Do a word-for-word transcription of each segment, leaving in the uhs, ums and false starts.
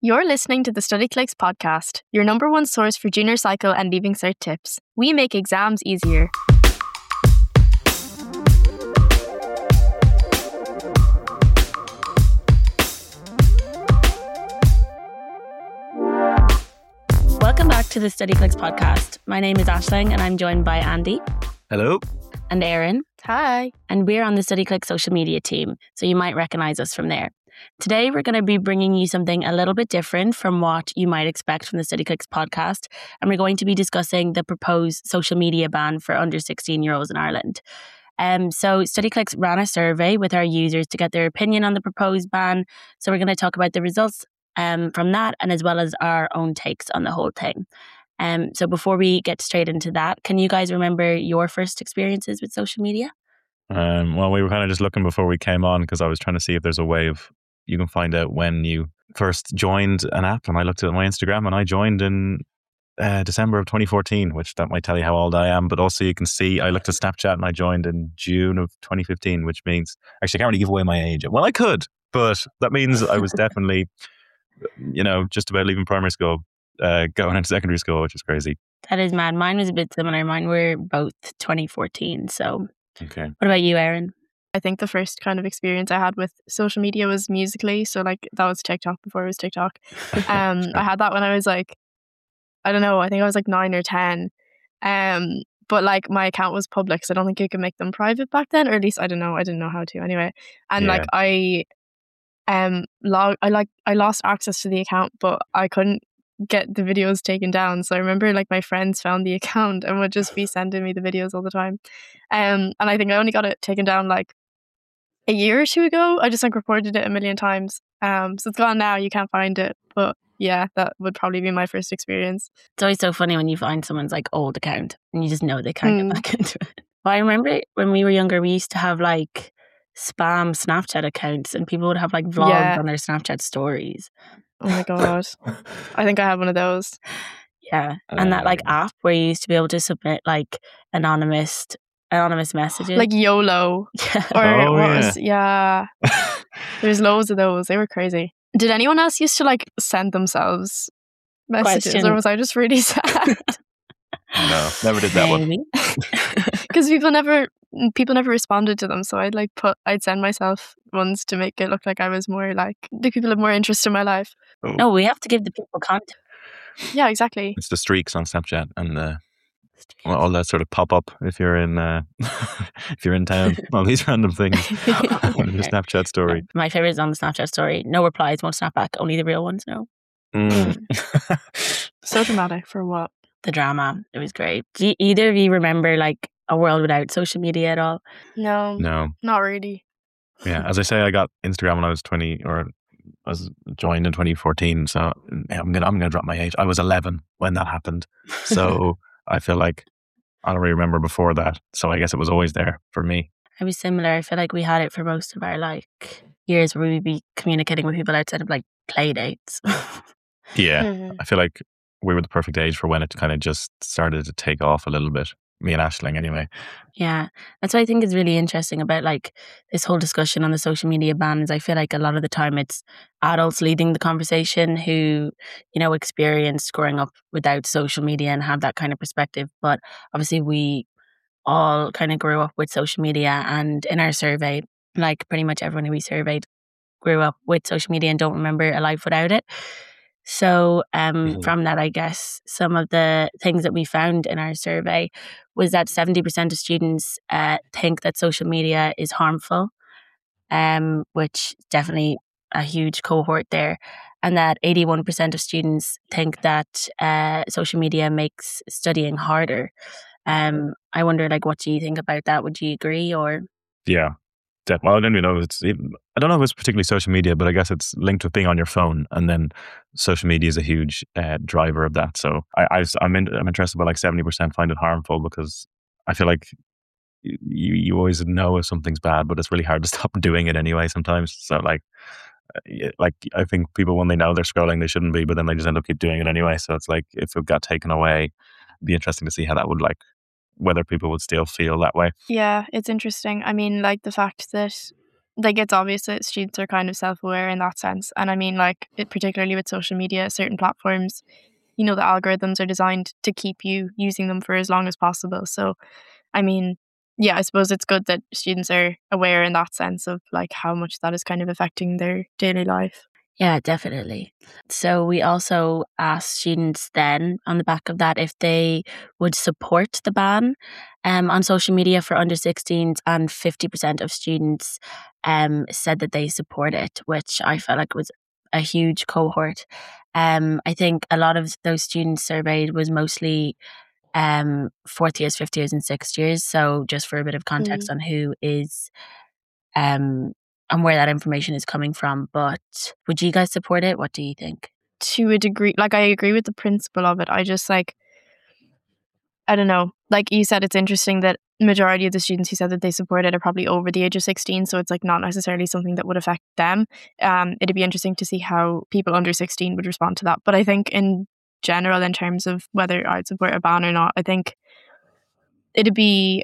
You're listening to the StudyClicks podcast, your number one source for junior cycle and leaving cert tips. We make exams easier. Welcome back to the StudyClicks podcast. My name is Aisling and I'm joined by Andy. Hello. And Erin. Hi. And we're on the StudyClicks social media team, so you might recognise us from there. Today, we're going to be bringing you something a little bit different from what you might expect from the StudyClicks podcast. And we're going to be discussing the proposed social media ban for under sixteen-year-olds in Ireland. Um, so StudyClicks ran a survey with our users to get their opinion on the proposed ban. So we're going to talk about the results um, from that, and as well as our own takes on the whole thing. Um, so before we get straight into that, can you guys remember your first experiences with social media? Um, well, we were kind of just looking before we came on because I was trying to see if there's a way of you can find out when you first joined an app, and I looked at my Instagram and I joined in uh, December of twenty fourteen, which that might tell you how old I am. But also you can see I looked at Snapchat and I joined in June of twenty fifteen, which means actually I can't really give away my age. Well, I could, but that means I was definitely, you know, just about leaving primary school, uh, going into secondary school, which is crazy. That is mad. Mine was a bit similar. Mine were both twenty fourteen. So, okay. What about you, Erin? I think the first kind of experience I had with social media was Musical.ly. So like that was TikTok before it was TikTok. Um, I had that when I was like, I don't know, I think I was like nine or ten. Um, but like my account was public, so I don't think you could make them private back then, or at least I don't know. I didn't know how to anyway. And Yeah. like I, um, log, I like I lost access to the account, but I couldn't get the videos taken down. So I remember like my friends found the account and would just be sending me the videos all the time. Um, and I think I only got it taken down like a year or two ago. I just like reported it a million times. Um, so it's gone now. You can't find it. But yeah, that would probably be my first experience. It's always so funny when you find someone's like old account and you just know they can't Mm. get back into it. Well, I remember when we were younger, we used to have like spam Snapchat accounts and people would have like vlogs Yeah. on their Snapchat stories. Oh my god. I think I have one of those. Yeah. And that like Um, app where you used to be able to submit like anonymous anonymous messages. Like YOLO. yeah. Or Oh, what yeah. was yeah. There's loads of those. They were crazy. Did anyone else used to like send themselves messages, Question. or was I just really sad? No, never did that one. Maybe. Because people never people never responded to them, so I'd like put I'd send myself ones to make it look like I was more like the people have more interest in my life. No, we have to give the people content. Yeah, exactly. It's the streaks on Snapchat and uh, well, all that sort of pop up if you're in uh, if you're in town. All these random things on your Snapchat story. My favorite is on the Snapchat story. No replies, won't snap back. Only the real ones know. Mm. So dramatic for what? The drama. It was great. Do you, either of you remember like a world without social media at all? No, No, not really. yeah. As I say, I got Instagram when I was twenty, or I was joined in twenty fourteen. So yeah, I'm gonna I'm gonna drop my age. I was eleven when that happened. So I feel like I don't really remember before that. So I guess it was always there for me. I was similar. I feel like we had it for most of our like years where we'd be communicating with people outside of like play dates. Yeah, Mhm. I feel like we were the perfect age for when it kind of just started to take off a little bit. Me and Aisling, anyway. Yeah, that's what I think is really interesting about like this whole discussion on the social media ban is I feel like a lot of the time it's adults leading the conversation who, you know, experienced growing up without social media and have that kind of perspective. But obviously we all kind of grew up with social media, and in our survey, like pretty much everyone who we surveyed grew up with social media and don't remember a life without it. So um, Mhm. from that, I guess some of the things that we found in our survey was that seventy percent of students uh, think that social media is harmful, um, which definitely a huge cohort there, and that eighty-one percent of students think that uh, social media makes studying harder. Um, I wonder, like, what do you think about that? Would you agree, or Yeah. Def- well, I don't even know if it's even, I don't know if it's particularly social media, but I guess it's linked with being on your phone, and then social media is a huge uh, driver of that. So I, I I'm in, I'm interested by like seventy percent find it harmful, because I feel like you you always know if something's bad, but it's really hard to stop doing it anyway sometimes. So like uh, yeah, like I think people, when they know they're scrolling, they shouldn't be, but then they just end up keep doing it anyway. So it's like if it got taken away, it'd be interesting to see how that would like whether people would still feel that way. Yeah, it's interesting. I mean, like the fact that like it's obvious that students are kind of self-aware in that sense. And I mean, like, it, particularly with social media, certain platforms, you know, the algorithms are designed to keep you using them for as long as possible. So, I mean, yeah, I suppose it's good that students are aware in that sense of like how much that is kind of affecting their daily life. Yeah, definitely. So we also asked students then on the back of that if they would support the ban um, on social media for under sixteens, and fifty percent of students um, said that they support it, which I felt like was a huge cohort. Um, I think a lot of those students surveyed was mostly um, fourth years, fifth years and sixth years. So just for a bit of context Mm. on who is... Um, and where that information is coming from. But would you guys support it? What do you think? To a degree, like I agree with the principle of it. I just like, I don't know, like you said, it's interesting that majority of the students who said that they support it are probably over the age of sixteen. So it's like not necessarily something that would affect them. Um, it'd be interesting to see how people under sixteen would respond to that. But I think in general, in terms of whether I'd support a ban or not, I think it'd be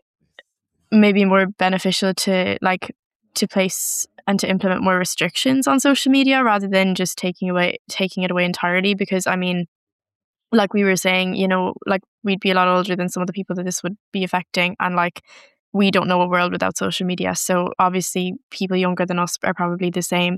maybe more beneficial to like to place and to implement more restrictions on social media rather than just taking away taking it away entirely. Because I mean, like we were saying, you know, like we'd be a lot older than some of the people that this would be affecting, and like we don't know a world without social media. So obviously people younger than us are probably the same.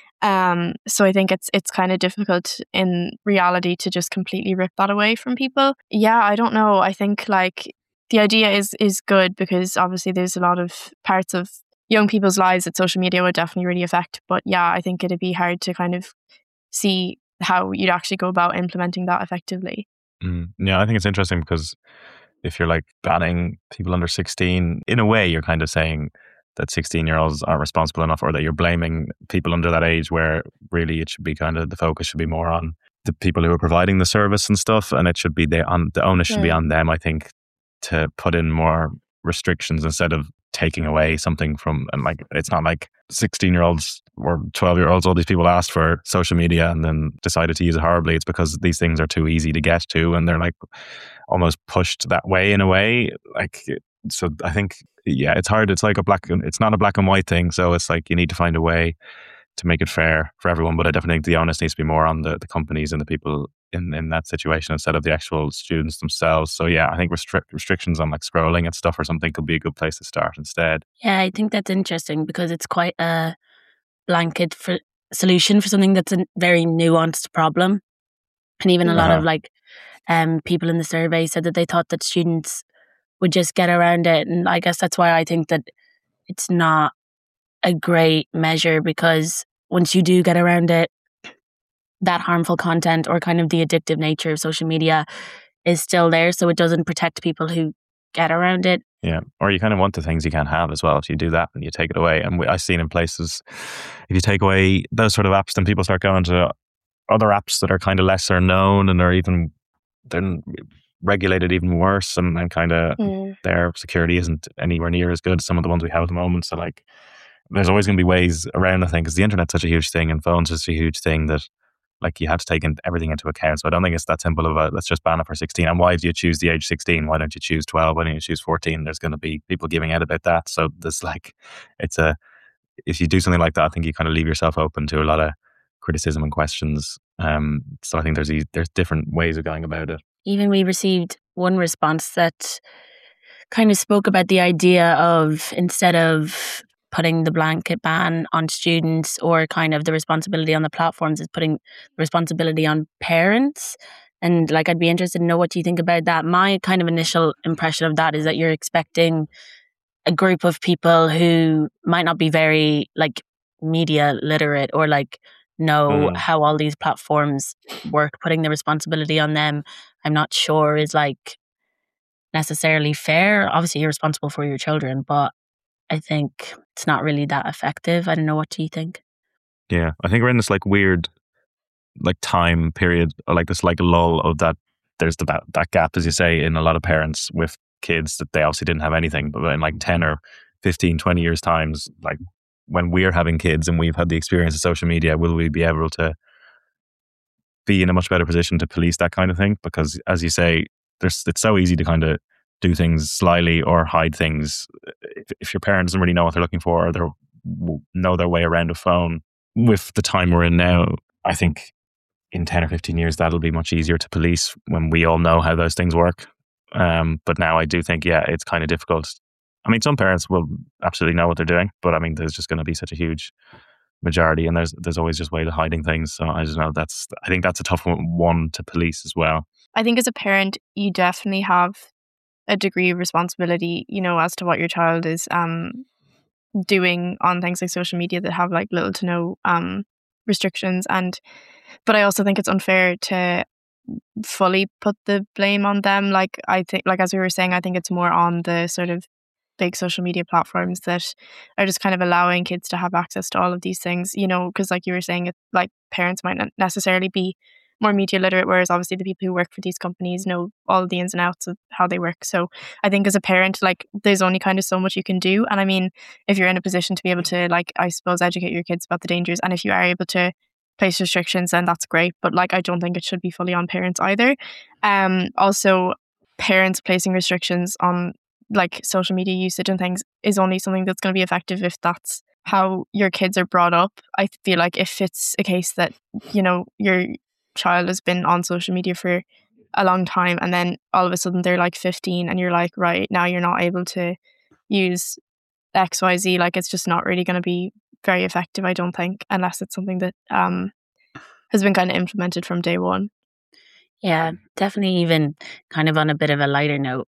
Um, so I think it's it's kind of difficult in reality to just completely rip that away from people. Yeah, I don't know. I think like the idea is is good because obviously there's a lot of parts of young people's lives that social media would definitely really affect. But yeah, I think it'd be hard to kind of see how you'd actually go about implementing that effectively. Mm. Yeah, I think it's interesting because if you're like banning people under sixteen, in a way, you're kind of saying that sixteen year olds aren't responsible enough, or that you're blaming people under that age, where really it should be kind of the focus should be more on the people who are providing the service and stuff. And it should be the, on, the onus should be Mm. on them, I think, to put in more restrictions instead of taking away something from, and like it's not like sixteen year olds or twelve year olds, all these people asked for social media and then decided to use it horribly. It's because these things are too easy to get to and they're like almost pushed that way in a way. Like, so I think, yeah, it's hard. It's like a black, it's not a black and white thing. So it's like you need to find a way to make it fair for everyone. But I definitely think the onus needs to be more on the, the companies and the people in, in that situation instead of the actual students themselves. So yeah, I think restrict, restrictions on like scrolling and stuff or something could be a good place to start instead. Yeah, I think that's interesting because it's quite a blanket for solution for something that's a very nuanced problem. And even a lot Uh-huh. of like um, people in the survey said that they thought that students would just get around it. And I guess that's why I think that it's not a great measure, because once you do get around it, that harmful content or kind of the addictive nature of social media is still there. So it doesn't protect people who get around it. Yeah. Or you kind of want the things you can't have as well. If you do that and you take it away. And we, I've seen in places, if you take away those sort of apps, then people start going to other apps that are kind of lesser known and are even, they're regulated even worse, and, and kind of Mm. their security isn't anywhere near as good as some of the ones we have at the moment. So like, there's always going to be ways around, I think, because the internet's such a huge thing and phones is such a huge thing that like you have to take in, everything into account. So I don't think it's that simple of a, let's just ban it for sixteen. And why do you choose the age sixteen? Why don't you choose twelve? Why don't you choose fourteen? There's going to be people giving out about that. So there's like, it's a, if you do something like that, I think you kind of leave yourself open to a lot of criticism and questions. Um, so I think there's these, there's different ways of going about it. Even we received one response that kind of spoke about the idea of, instead of putting the blanket ban on students or kind of the responsibility on the platforms, is putting the responsibility on parents. And like, I'd be interested to know what you think about that. My kind of initial impression of that is that you're expecting a group of people who might not be very like media literate or like know Mm. how all these platforms work. Putting the responsibility on them, I'm not sure is like necessarily fair. Obviously you're responsible for your children, but I think it's not really that effective. I don't know, what do you think? Yeah, I think we're in this like weird like time period, or like this like lull of that. There's the, that gap, as you say, in a lot of parents with kids that they obviously didn't have anything, but in like ten or fifteen, twenty years times, like when we're having kids and we've had the experience of social media, will we be able to be in a much better position to police that kind of thing? Because as you say, there's it's so easy to kind of do things slyly or hide things. If, if your parent doesn't really know what they're looking for, or they're w- know their way around a phone. With the time we're in now, I think in ten or fifteen years, that'll be much easier to police when we all know how those things work. Um, but now I do think, yeah, it's kind of difficult. I mean, some parents will absolutely know what they're doing, but I mean, there's just going to be such a huge majority, and there's there's always just ways of hiding things. So I just know that's I think that's a tough one, one to police as well. I think as a parent, you definitely have a degree of responsibility, you know, as to what your child is um doing on things like social media that have like little to no um restrictions. And but I also think it's unfair to fully put the blame on them. Like I think, like as we were saying, I think it's more on the sort of big social media platforms that are just kind of allowing kids to have access to all of these things, you know, because like you were saying, it, like parents might not necessarily be more media literate, whereas obviously the people who work for these companies know all of the ins and outs of how they work. So I think as a parent, like there's only kind of so much you can do. And I mean, if you're in a position to be able to, like, I suppose, educate your kids about the dangers, and if you are able to place restrictions, then that's great. But like, I don't think it should be fully on parents either. Um, also, parents placing restrictions on like social media usage and things is only something that's going to be effective if that's how your kids are brought up. I feel like if it's a case that, you know, your child has been on social media for a long time and then all of a sudden they're like fifteen and you're like, right, now you're not able to use X Y Z, like it's just not really going to be very effective, I don't think, unless it's something that um has been kind of implemented from day one. Yeah, definitely. Even kind of on a bit of a lighter note,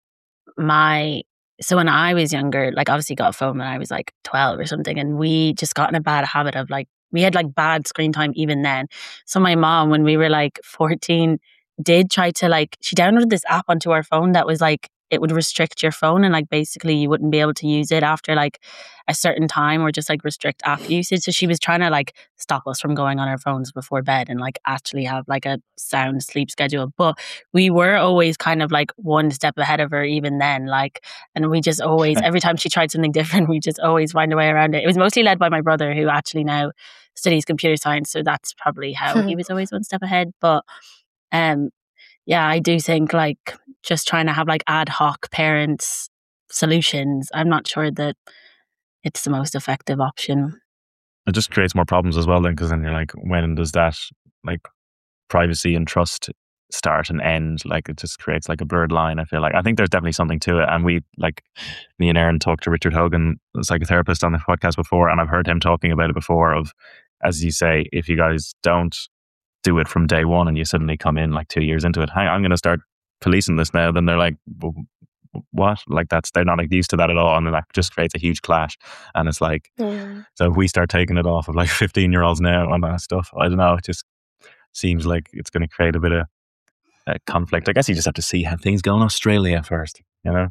my so when I was younger, like obviously got a phone when I was like twelve or something, and we just got in a bad habit of like, we had like bad screen time even then. So my mom, when we were like fourteen, did try to like, she downloaded this app onto our phone that was like, it would restrict your phone and like basically you wouldn't be able to use it after like a certain time, or just like restrict app usage. So she was trying to like stop us from going on our phones before bed and like actually have like a sound sleep schedule. But we were always kind of like one step ahead of her even then, like, and we just always, every time she tried something different, we just always find a way around it. It was mostly led by my brother, who actually now studies computer science, so that's probably how he was always one step ahead. But um yeah, I do think like just trying to have like ad hoc parents solutions, I'm not sure that it's the most effective option. It just creates more problems as well then, because then you're like, when does that like privacy and trust start and end? Like it just creates like a blurred line, I feel like. I think there's definitely something to it. And we, like, me and Erin talked to Richard Hogan, a psychotherapist, on the podcast before, and I've heard him talking about it before of, as you say, if you guys don't do it from day one and you suddenly come in like two years into it, hey, I'm going to start policing this now, then they're like, what? Like that's, they're not used to that at all, and then that just creates a huge clash. And it's like, yeah. So if we start taking it off of like fifteen year olds now on that stuff, I don't know, it just seems like it's going to create a bit of uh, conflict. I guess you just have to see how things go in Australia first, you know.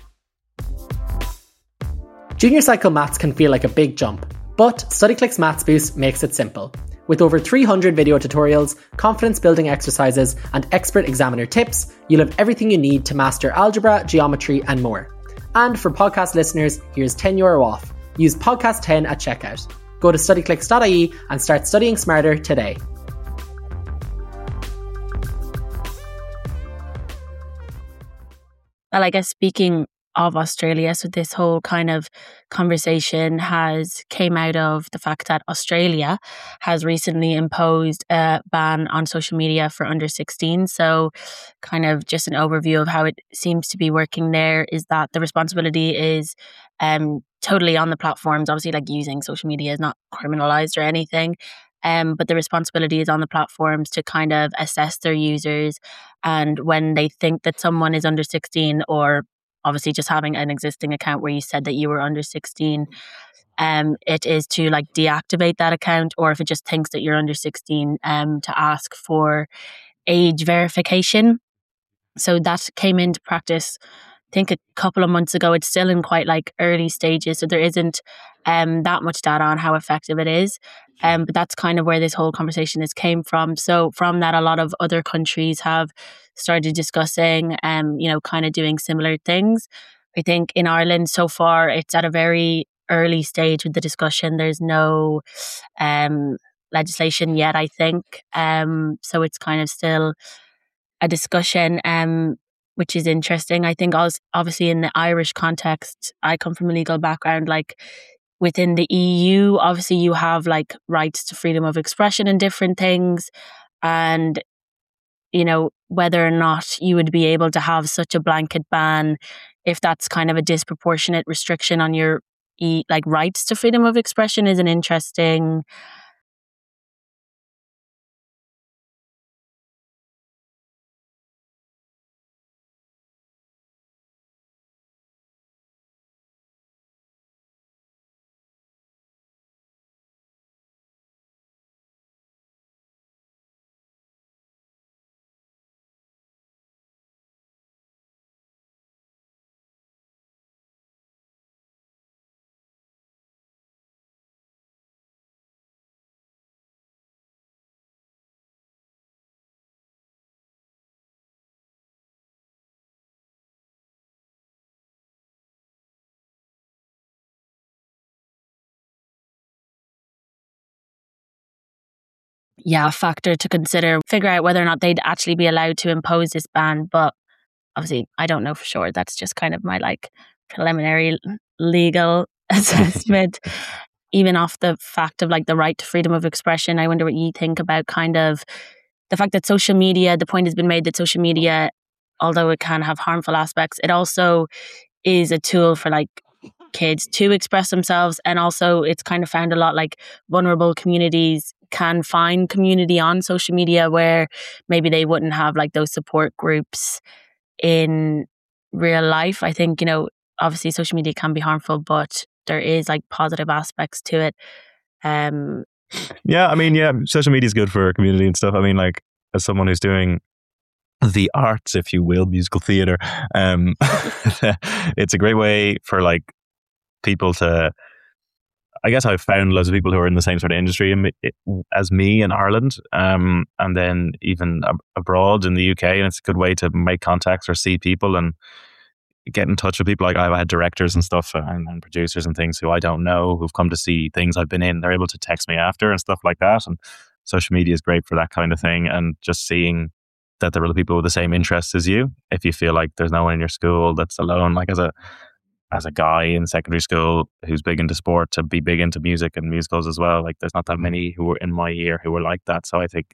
Junior cycle maths can feel like a big jump, but StudyClick's Maths Boost makes it simple. With over three hundred video tutorials, confidence-building exercises, and expert examiner tips, you'll have everything you need to master algebra, geometry, and more. And for podcast listeners, here's ten euro off. Use podcast ten at checkout. Go to studyclicks dot I E and start studying smarter today. Well, I guess speaking of Australia, so this whole kind of conversation has came out of the fact that Australia has recently imposed a ban on social media for under sixteen. So kind of just an overview of how it seems to be working there is that the responsibility is um, totally on the platforms. Obviously, like, using social media is not criminalized or anything. Um, but the responsibility is on the platforms to kind of assess their users, and when they think that someone is under sixteen, or obviously just having an existing account where you said that you were under sixteen, um, it is to like deactivate that account, or if it just thinks that you're under sixteen, um, to ask for age verification. So that came into practice, I think, a couple of months ago. It's still in quite like early stages, so there isn't um, that much data on how effective it is. Um, but that's kind of where this whole conversation has came from. So from that, a lot of other countries have started discussing, um, you know, kind of doing similar things. I think in Ireland so far, it's at a very early stage with the discussion. There's no um, legislation yet, I think. Um, so it's kind of still a discussion, um, which is interesting. I think also, obviously in the Irish context, I come from a legal background, like, within the E U, obviously you have like rights to freedom of expression and different things. And, you know, whether or not you would be able to have such a blanket ban, if that's kind of a disproportionate restriction on your e- like rights to freedom of expression, is an interesting. Yeah, factor to consider, figure out whether or not they'd actually be allowed to impose this ban. But obviously, I don't know for sure. That's just kind of my like preliminary legal assessment. Even off the fact of like the right to freedom of expression, I wonder what you think about kind of the fact that social media, the point has been made that social media, although it can have harmful aspects, it also is a tool for like kids to express themselves. And also it's kind of found a lot like vulnerable communities can find community on social media where maybe they wouldn't have like those support groups in real life. I think, you know, obviously social media can be harmful, but there is like positive aspects to it. Um, yeah, I mean, yeah, social media is good for community and stuff. I mean, like as someone who's doing the arts, if you will, musical theatre, um, it's a great way for like people to, I guess I've found loads of people who are in the same sort of industry as me in Ireland, um, and then even ab- abroad in the U K. And it's a good way to make contacts or see people and get in touch with people. Like I've had directors and stuff and, and producers and things who I don't know who've come to see things I've been in. They're able to text me after and stuff like that. And social media is great for that kind of thing. And just seeing that there are other people with the same interests as you. If you feel like there's no one in your school that's alone, like as a as a guy in secondary school who's big into sport, to be big into music and musicals as well. Like there's not that many who were in my year who were like that. So I think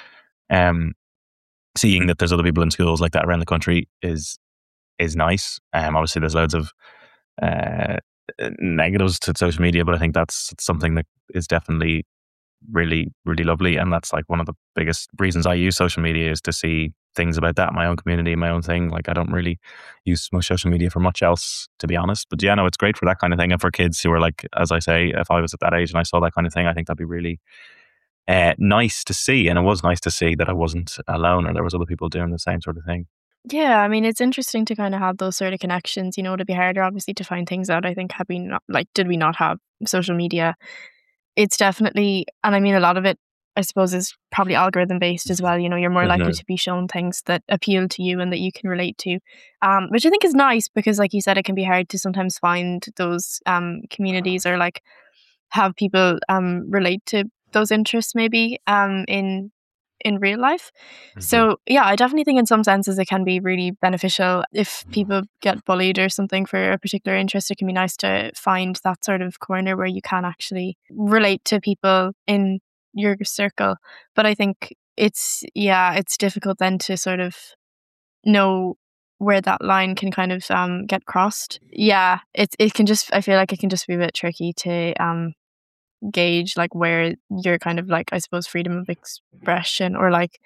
um, seeing that there's other people in schools like that around the country is is nice. Um, obviously there's loads of uh, negatives to social media, but I think that's something that is definitely really, really lovely. And that's like one of the biggest reasons I use social media is to see things about that, my own community, my own thing. Like I don't really use my social media for much else, to be honest. But yeah, no, it's great for that kind of thing. And for kids who are like, as I say, if I was at that age and I saw that kind of thing, I think that'd be really uh, nice to see. And it was nice to see that I wasn't alone or there was other people doing the same sort of thing. Yeah, I mean, it's interesting to kind of have those sort of connections. You know, it'd be harder obviously to find things out. I think had we not, like, did we not have social media, it's definitely, and I mean, a lot of it, I suppose, is probably algorithm based as well. You know, you're more likely to be shown things that appeal to you and that you can relate to, um, which I think is nice because, like you said, it can be hard to sometimes find those um, communities or like have people um, relate to those interests maybe um, in in real life. Mm-hmm. So yeah, I definitely think in some senses it can be really beneficial if people get bullied or something for a particular interest. It can be nice to find that sort of corner where you can actually relate to people in your circle. But I think it's, yeah, it's difficult then to sort of know where that line can kind of um, get crossed. Yeah, it, it can just, I feel like it can just be a bit tricky to um, gauge like where your kind of like, I suppose, freedom of expression or like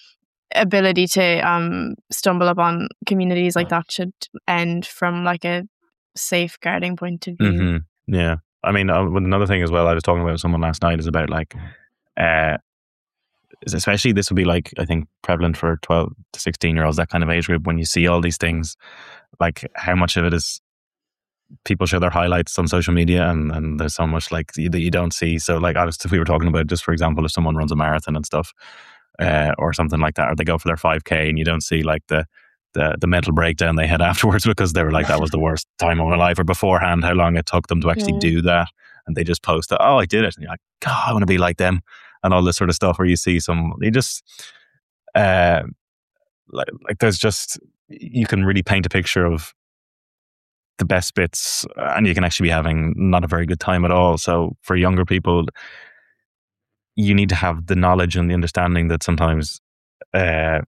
ability to um stumble upon communities like that should end from like a safeguarding point of view. Mm-hmm. Yeah, I mean, uh, another thing as well I was talking about with someone last night is about like uh especially this would be like, I think, prevalent for twelve to sixteen year olds, that kind of age group, when you see all these things, like how much of it is people show their highlights on social media and, and there's so much like that you don't see. So like I was, if we were talking about just, for example, if someone runs a marathon and stuff uh, or something like that, or they go for their five K and you don't see like the, the the mental breakdown they had afterwards because they were like, that was the worst time of my life, or beforehand, how long it took them to actually yeah. do that. And they just post it, oh, I did it. And you're like, God, I want to be like them. And all this sort of stuff where you see some, you just, uh, like, like there's just, you can really paint a picture of the best bits, and you can actually be having not a very good time at all. So for younger people, you need to have the knowledge and the understanding that sometimes uh,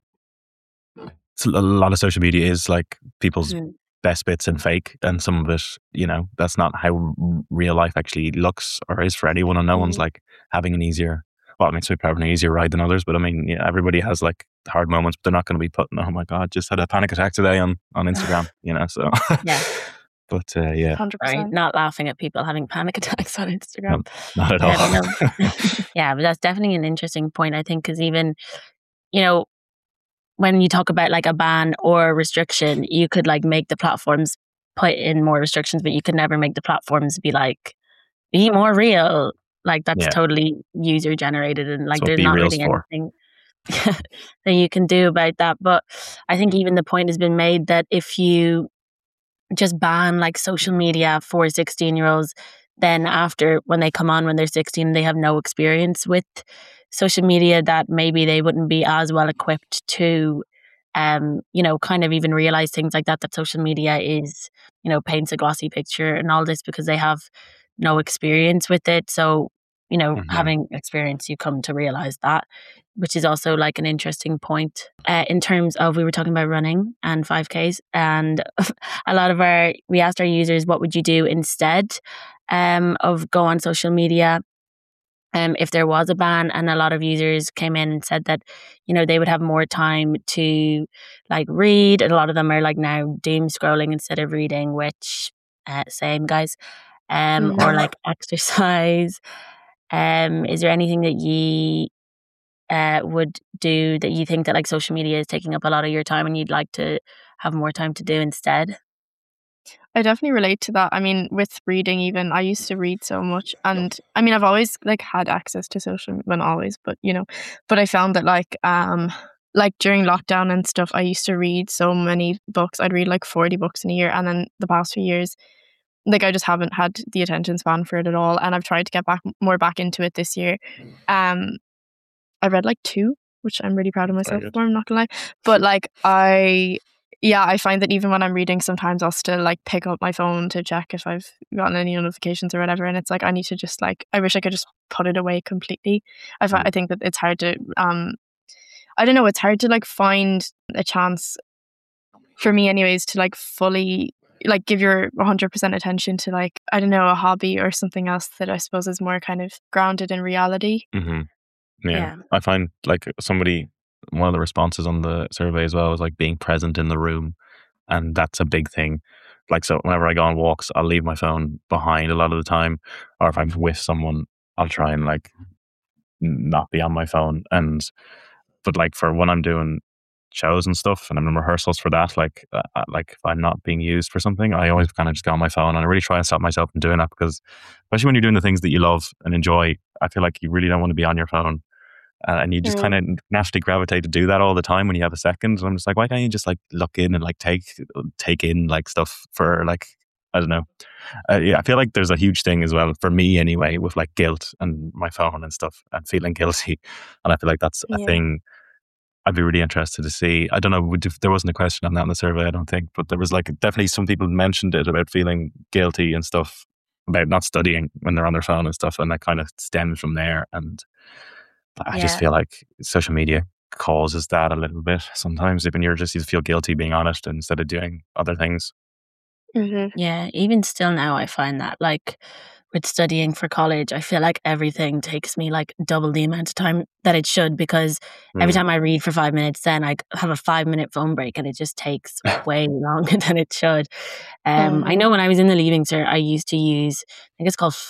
a lot of social media is like people's mm. best bits and fake, and some of it, you know, that's not how real life actually looks or is for anyone, and no mm. one's like having an easier, well, I mean, it's probably an easier ride than others, but I mean, yeah, everybody has like hard moments, but they're not going to be putting, oh my God, just had a panic attack today on, on Instagram, you know, so. Yeah. But uh, yeah. one hundred percent. Right, not laughing at people having panic attacks on Instagram. No, not at all. Yeah, yeah, but that's definitely an interesting point, I think, because even, you know, when you talk about like a ban or a restriction, you could like make the platforms put in more restrictions, but you could never make the platforms be like, be more real. Like that's yeah. totally user generated, and like there's not really for. anything that you can do about that. But I think even the point has been made that if you just ban like social media for sixteen year olds, then after when they come on when they're sixteen, they have no experience with social media, that maybe they wouldn't be as well equipped to um you know kind of even realize things like that, that social media is, you know, paints a glossy picture and all this, because they have no experience with it. So, you know, mm-hmm. having experience, you come to realize that, which is also like an interesting point uh, in terms of, we were talking about running and five Ks, and a lot of our, we asked our users, what would you do instead um, of go on social media um, if there was a ban? And a lot of users came in and said that, you know, they would have more time to like read. And a lot of them are like now doom scrolling instead of reading, which uh, same guys, um, mm-hmm. or like exercise. Um, is there anything that you uh, would do that you think that like social media is taking up a lot of your time and you'd like to have more time to do instead? I definitely relate to that. I mean, with reading even, I used to read so much, and I mean, I've always like had access to social, well, not always, but you know, but I found that like, um, like during lockdown and stuff, I used to read so many books. I'd read like forty books in a year, and then the past few years, like I just haven't had the attention span for it at all, and I've tried to get back more back into it this year. Um, I read like two, which I'm really proud of myself for, I'm not gonna lie. But like I, yeah, I find that even when I'm reading, sometimes I'll still like pick up my phone to check if I've gotten any notifications or whatever, and it's like I need to just like, I wish I could just put it away completely. I mm. I think that it's hard to, um, I don't know, it's hard to like find a chance, for me anyways, to like fully like give your one hundred percent attention to like, I don't know, a hobby or something else that I suppose is more kind of grounded in reality. Mm-hmm. Yeah. yeah. I find like somebody, one of the responses on the survey as well was like being present in the room. And that's a big thing. Like, so whenever I go on walks, I'll leave my phone behind a lot of the time. Or if I'm with someone, I'll try and like not be on my phone. And, but like for when I'm doing shows and stuff and I'm in rehearsals for that, like uh, like if I'm not being used for something, I always kind of just go on my phone, and I really try and stop myself from doing that, because especially when you're doing the things that you love and enjoy, I feel like you really don't want to be on your phone, uh, and you just mm. kind of naturally gravitate to do that all the time when you have a second. And I'm just like, why can't you just like look in and like take take in like stuff for like, I don't know. Uh, yeah, I feel like there's a huge thing as well for me anyway with like guilt and my phone and stuff and feeling guilty, and I feel like that's a yeah. thing I'd be really interested to see. I don't know, there wasn't a question on that in the survey, I don't think, but there was like definitely some people mentioned it about feeling guilty and stuff about not studying when they're on their phone and stuff, and that kind of stems from there. And I yeah. just feel like social media causes that a little bit sometimes, even you're just, you feel guilty being honest instead of doing other things. Mm-hmm. Yeah, even still now I find that like with studying for college, I feel like everything takes me like double the amount of time that it should, because mm. every time I read for five minutes, then I have a five minute phone break, and it just takes way longer than it should. Um, mm. I know when I was in the Leaving Cert, I used to use, I think it's called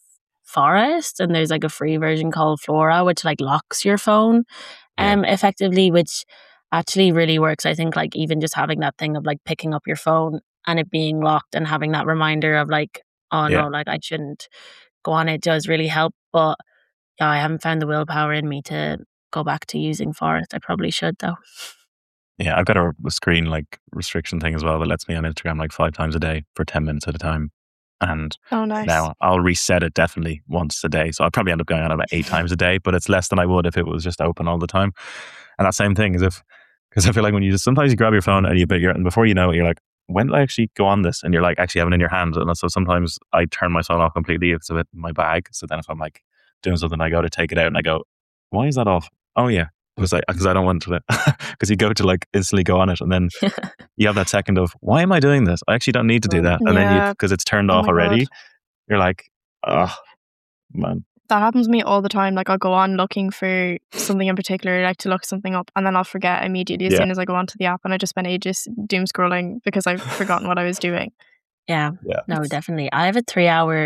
Forest, and there's like a free version called Flora, which like locks your phone um, yeah. effectively, which actually really works. I think like even just having that thing of like picking up your phone and it being locked and having that reminder of like, oh yeah. no, like I shouldn't go on, it does really help. But yeah, I haven't found the willpower in me to go back to using Forest. I probably should though. Yeah, I've got a, a screen like restriction thing as well that lets me on Instagram like five times a day for ten minutes at a time. And oh, nice. Now I'll reset it definitely once a day. So I'll probably end up going on about eight times a day, but it's less than I would if it was just open all the time. And that same thing is if, because I feel like when you just, sometimes you grab your phone and you, and before you know it, you're like, when did I actually go on this? And you're like actually having it in your hand. And so sometimes I turn my phone off completely. It's a bit in my bag. So then if I'm like doing something, I go to take it out and I go, why is that off? Oh yeah. Because I, because I don't want to, because you go to like instantly go on it. And then you have that second of, why am I doing this? I actually don't need to do that. And Yeah. then you, because it's turned Oh off my already, God. you're like, oh man. That happens to me all the time. Like I'll go on looking for something in particular, like to look something up, and then I'll forget immediately as Yeah. soon as I go onto the app, and I just spend ages doom scrolling because I've forgotten what I was doing. Yeah. Yeah. No, definitely. I have a three hour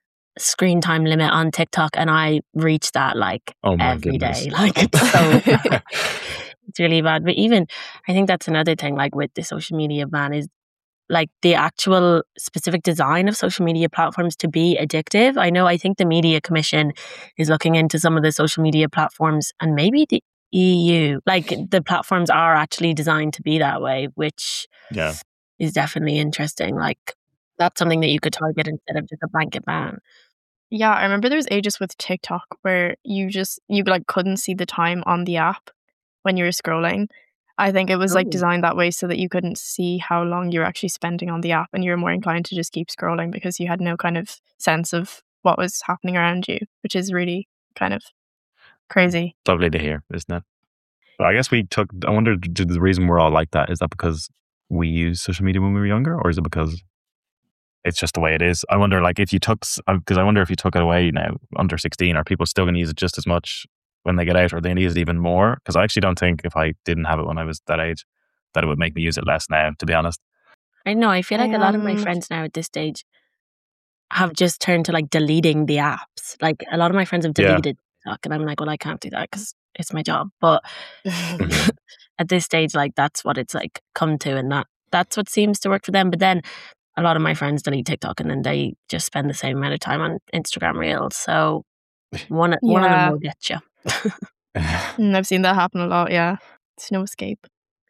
screen time limit on TikTok and I reach that like Oh my every goodness. day. Like it's so bad. It's really bad. But even I think that's another thing like with the social media ban is like the actual specific design of social media platforms to be addictive. I know I think the Media Commission is looking into some of the social media platforms and maybe the E U. Like the platforms are actually designed to be that way, which Yeah. is definitely interesting. Like that's something that you could target instead of just a blanket ban. Yeah, I remember there was ages with TikTok where you just you like couldn't see the time on the app when you were scrolling. I think it was like Oh. designed that way so that you couldn't see how long you were actually spending on the app, and you were more inclined to just keep scrolling because you had no kind of sense of what was happening around you, which is really kind of crazy. Lovely to hear, isn't it? But I guess we took, I wonder, did the reason we're all like that, is that because we used social media when we were younger, or is it because it's just the way it is? I wonder, like, if you took, because I wonder if you took it away now, under sixteen, are people still going to use it just as much when they get out, or they use it even more? Because I actually don't think if I didn't have it when I was that age, that it would make me use it less now, to be honest. I know. I feel like a lot of my Um, friends now at this stage have just turned to like deleting the apps. Like a lot of my friends have Yeah. deleted TikTok, and I'm like, well, I can't do that because it's my job. But Mhm. at this stage, like that's what it's like come to, and that that's what seems to work for them. But then a lot of my friends delete TikTok, and then they just spend the same amount of time on Instagram Reels. So one one of them Yeah. will get you. Mm, I've seen that happen a lot, yeah. It's no escape.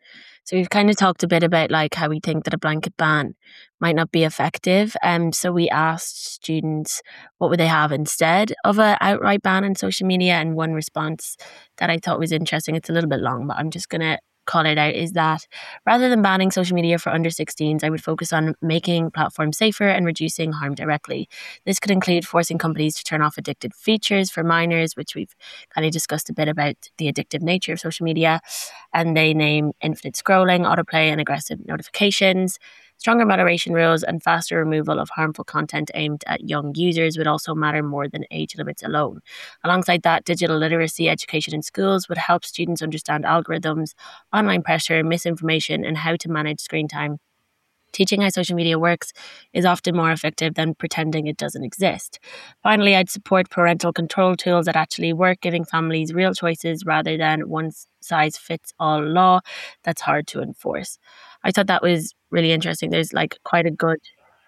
So we've kind of talked a bit about like how we think that a blanket ban might not be effective. Um, so we asked students what would they have instead of an outright ban on social media, and one response that I thought was interesting, it's a little bit long, but I'm just going to call it out, is that rather than banning social media for under sixteens, I would focus on making platforms safer and reducing harm directly. This could include forcing companies to turn off addictive features for minors, which we've kind of discussed a bit about the addictive nature of social media. And they name infinite scrolling, autoplay, and aggressive notifications. Stronger moderation rules and faster removal of harmful content aimed at young users would also matter more than age limits alone. Alongside that, digital literacy education in schools would help students understand algorithms, online pressure, misinformation, and how to manage screen time. Teaching how social media works is often more effective than pretending it doesn't exist. Finally, I'd support parental control tools that actually work, giving families real choices rather than one-size-fits-all law that's hard to enforce. I thought that was really interesting. There's like quite a good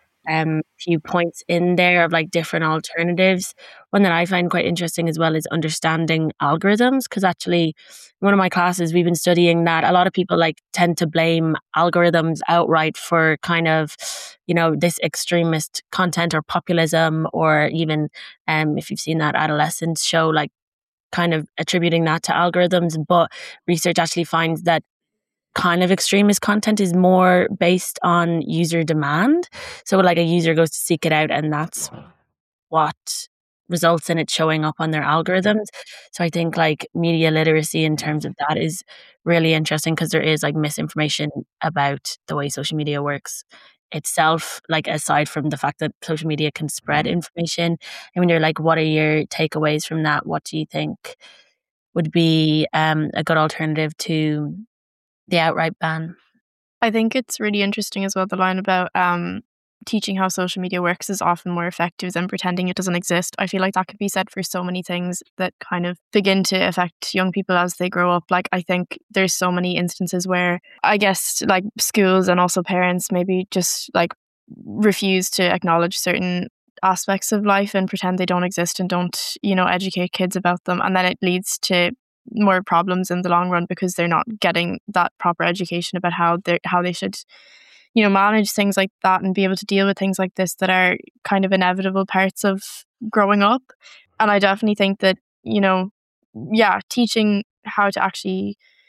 um few points in there of like different alternatives. One that I find quite interesting as well is understanding algorithms, because actually in one of my classes we've been studying that a lot of people like tend to blame algorithms outright for kind of, you know, this extremist content or populism, or even um if you've seen that adolescence show, like kind of attributing that to algorithms. But research actually finds that kind of extremist content is more based on user demand. So like a user goes to seek it out, and that's what results in it showing up on their algorithms. So I think like media literacy in terms of that is really interesting, because there is like misinformation about the way social media works itself, like aside from the fact that social media can spread information. And when you're like, what are your takeaways from that? What do you think would be um, a good alternative to the outright ban? I think it's really interesting as well, the line about um, teaching how social media works is often more effective than pretending it doesn't exist. I feel like that could be said for so many things that kind of begin to affect young people as they grow up. Like, I think there's so many instances where I guess like schools and also parents maybe just like refuse to acknowledge certain aspects of life and pretend they don't exist and don't, you know, educate kids about them. And then it leads to more problems in the long run because they're not getting that proper education about how they how they should, you know, manage things like that and be able to deal with things like this that are kind of inevitable parts of growing up. And I definitely think that, you know, yeah, teaching how to actually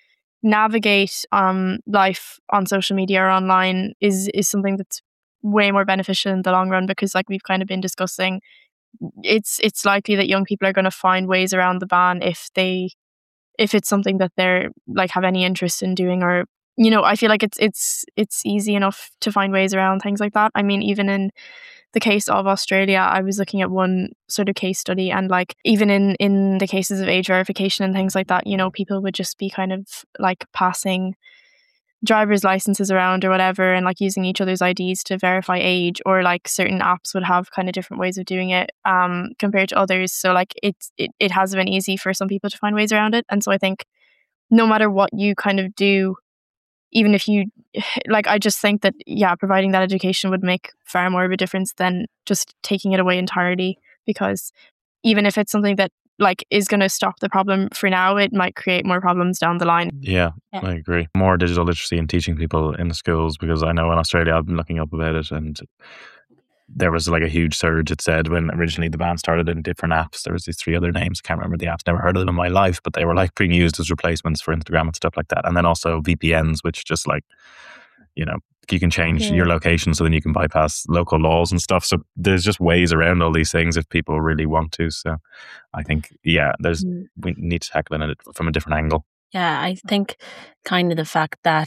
navigate um life on social media or online is is something that's way more beneficial in the long run, because like we've kind of been discussing, it's it's likely that young people are going to find ways around the ban if they if it's something that they're like have any interest in doing. Or you know, I feel like it's it's it's easy enough to find ways around things like that. I mean, even in the case of Australia, I was looking at one sort of case study, and like even in in the cases of age verification and things like that, you know, people would just be kind of like passing driver's licenses around or whatever, and like using each other's I Ds to verify age, or like certain apps would have kind of different ways of doing it um compared to others. So like it's it, it has been easy for some people to find ways around it. And so I think no matter what you kind of do, even if you like, I just think that yeah providing that education would make far more of a difference than just taking it away entirely, because even if it's something that like is going to stop the problem for now, it might create more problems down the line. Yeah, yeah, I agree. More digital literacy and teaching people in the schools, because I know in Australia, I've been looking up about it, and there was like a huge surge. It said when originally the ban started in different apps, there was these three other names. I can't remember the apps. Never heard of them in my life, but they were like being used as replacements for Instagram and stuff like that. And then also V P Ns, which just like, you know, you can change yeah. your location so then you can bypass local laws and stuff. So there's just ways around all these things if people really want to. So I think, yeah, there's mm. we need to tackle it from a different angle. Yeah, I think kind of the fact that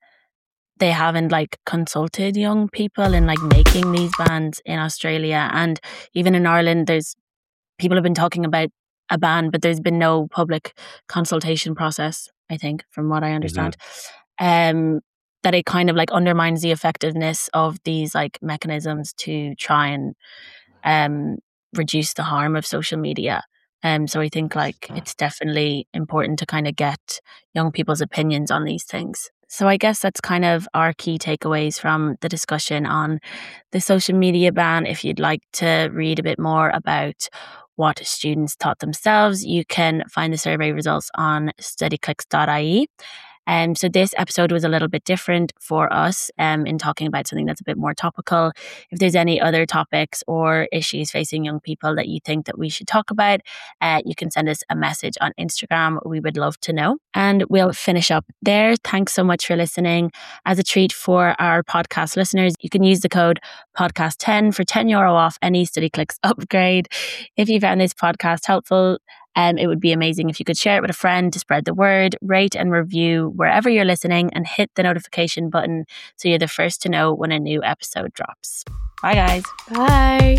they haven't like consulted young people in like making these bans in Australia, and even in Ireland, there's people have been talking about a ban, but there's been no public consultation process, I think, from what I understand. Mm-hmm. Um, that it kind of like undermines the effectiveness of these like mechanisms to try and um, reduce the harm of social media. Um, so I think like it's definitely important to kind of get young people's opinions on these things. So I guess that's kind of our key takeaways from the discussion on the social media ban. If you'd like to read a bit more about what students taught themselves, you can find the survey results on study clicks dot I E. Um, so this episode was a little bit different for us um, in talking about something that's a bit more topical. If there's any other topics or issues facing young people that you think that we should talk about, uh, you can send us a message on Instagram. We would love to know. And we'll finish up there. Thanks so much for listening. As a treat for our podcast listeners, you can use the code podcast ten for ten euro off any StudyClicks upgrade. If you found this podcast helpful, Um, it would be amazing if you could share it with a friend to spread the word, rate and review wherever you're listening, and hit the notification button so you're the first to know when a new episode drops. Bye, guys. Bye.